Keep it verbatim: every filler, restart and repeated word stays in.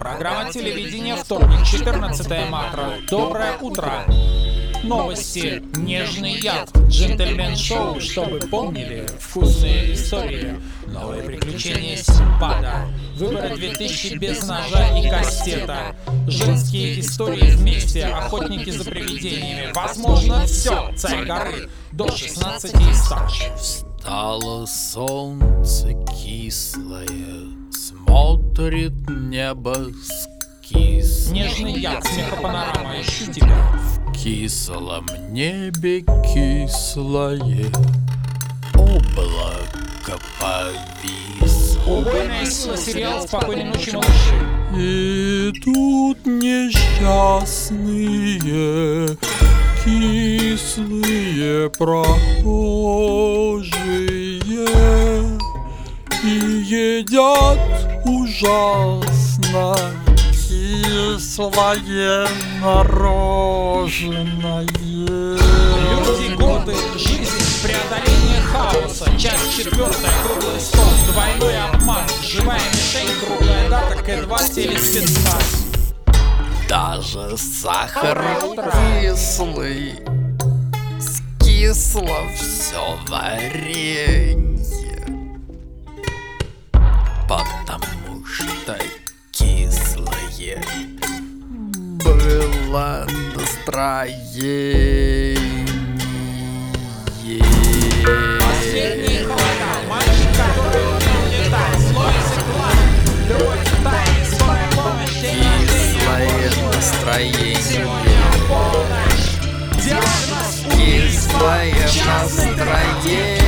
Программа телевидения «Вторник, четырнадцатое марта». Доброе утро. Новости. Нежный яд. Джентльмен-шоу, чтобы помнили. Вкусные истории. Новые приключения Симбада. Выборы две тысячи без ножа и кастета. Женские истории вместе. Охотники за привидениями. Возможно, все. Царь горы. До шестнадцати и старше. Встало солнце кислое, смотрит небо скис. Нежный яд, смехопанорама, ищу тебя. В кислом небе кислое облако повис. Убойная сила, сериал «Спокойной ночи, малыши». И тут несчастные кислые прохожие и едят ужасно кислое мороженое. Люди, годы, жизнь, преодоление хаоса. Часть четвертая, круглый стол, двойной обман, живая мишень, круглая дата, К два, телеспецназ. Даже сахар кислый, скисло все варенье, потому что кислое было настроение. Последний холода, мальчик, который умел летать, злой язык глаз, любовь в тайне, скорая помощь, день рождения, Настроение. сегодня полночь, диагноз Кислое убийство, частный драма. настроение.